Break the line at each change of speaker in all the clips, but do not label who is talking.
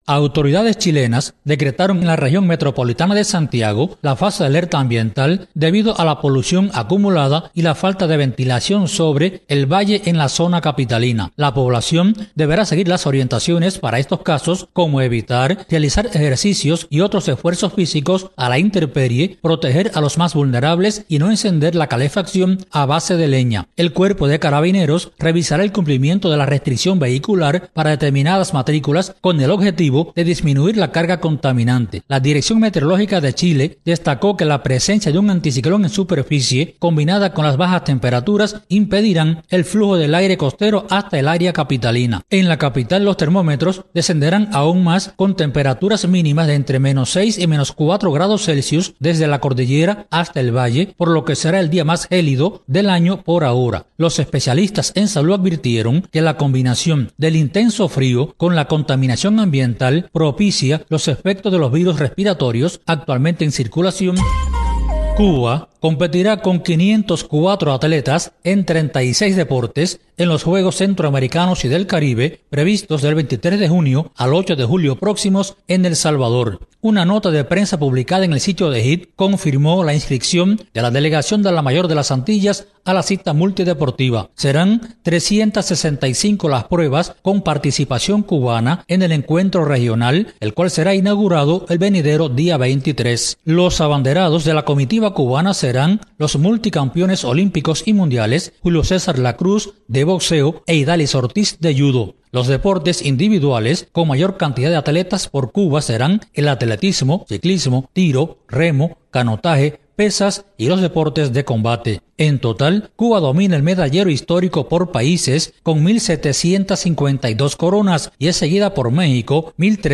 Autoridades chilenas decretaron en la región metropolitana de Santiago la fase de alerta ambiental debido a la polución acumulada y la falta de ventilación sobre el valle en la zona capitalina. La población deberá seguir las orientaciones para estos casos, como evitar realizar ejercicios y otros esfuerzos físicos a la intemperie, proteger a los más vulnerables y no encender la calefacción a base de leña. El Cuerpo de Carabineros revisará el cumplimiento de la restricción vehicular para determinadas matrículas con el objetivo de disminuir la carga contaminante. La Dirección Meteorológica de Chile destacó que la presencia de un anticiclón en superficie, combinada con las bajas temperaturas, impedirán el flujo del aire costero hasta el área capitalina. En la capital, los termómetros descenderán aún más con temperaturas mínimas de entre -6 y -4 grados Celsius desde la cordillera hasta el valle, por lo que será el día más gélido del año por ahora. Los especialistas en salud advirtieron que la combinación del intenso frío con la contaminación ambiental propicia los efectos de los virus respiratorios actualmente en circulación. Cuba competirá con 504 atletas en 36 deportes en los Juegos Centroamericanos y del Caribe previstos del 23 de junio al 8 de julio próximos en El Salvador. Una nota de prensa publicada en el sitio de HIT confirmó la inscripción de la delegación de la mayor de las Antillas a la cita multideportiva. Serán 365 las pruebas con participación cubana en el encuentro regional, el cual será inaugurado el venidero día 23. Los abanderados de la comitiva cubana serán los multicampeones olímpicos y mundiales Julio César Lacruz de boxeo e Idalis Ortiz de judo. Los deportes individuales con mayor cantidad de atletas por Cuba serán el atletismo, ciclismo, tiro, remo, canotaje, pesas y los deportes de combate. En total, Cuba domina el medallero histórico por países con 1.752 coronas y es seguida por México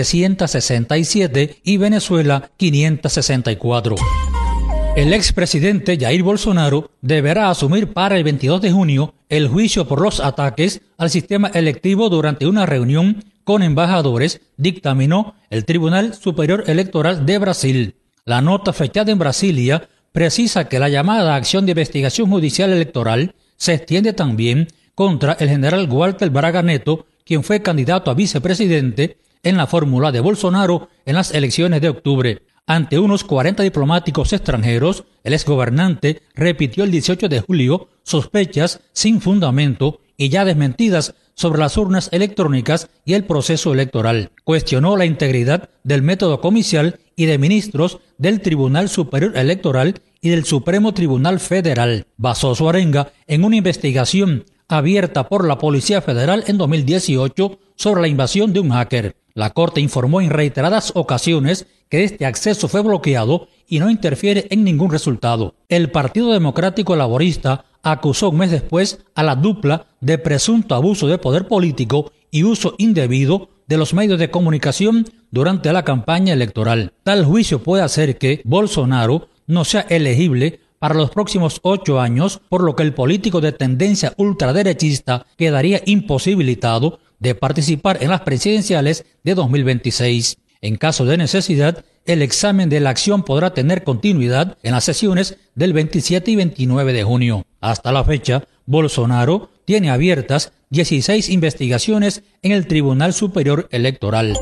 1.367 y Venezuela 564. El expresidente Jair Bolsonaro deberá asumir para el 22 de junio el juicio por los ataques al sistema electivo durante una reunión con embajadores, dictaminó el Tribunal Superior Electoral de Brasil. La nota fechada en Brasilia precisa que la llamada acción de investigación judicial electoral se extiende también contra el general Walter Braga Neto, quien fue candidato a vicepresidente en la fórmula de Bolsonaro en las elecciones de octubre. Ante unos 40 diplomáticos extranjeros, el exgobernante repitió el 18 de julio sospechas sin fundamento y ya desmentidas sobre las urnas electrónicas y el proceso electoral. Cuestionó la integridad del método comicial y de ministros del Tribunal Superior Electoral y del Supremo Tribunal Federal. Basó su arenga en una investigación abierta por la Policía Federal en 2018 sobre la invasión de un hacker. La Corte informó en reiteradas ocasiones que este acceso fue bloqueado y no interfiere en ningún resultado. El Partido Democrático Laborista acusó un mes después a la dupla de presunto abuso de poder político y uso indebido de los medios de comunicación durante la campaña electoral. Tal juicio puede hacer que Bolsonaro no sea elegible para los próximos 8 años, por lo que el político de tendencia ultraderechista quedaría imposibilitado de participar en las presidenciales de 2026. En caso de necesidad, el examen de la acción podrá tener continuidad en las sesiones del 27 y 29 de junio. Hasta la fecha, Bolsonaro tiene abiertas 16 investigaciones en el Tribunal Superior Electoral.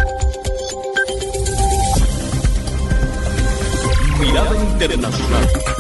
Mirada Internacional.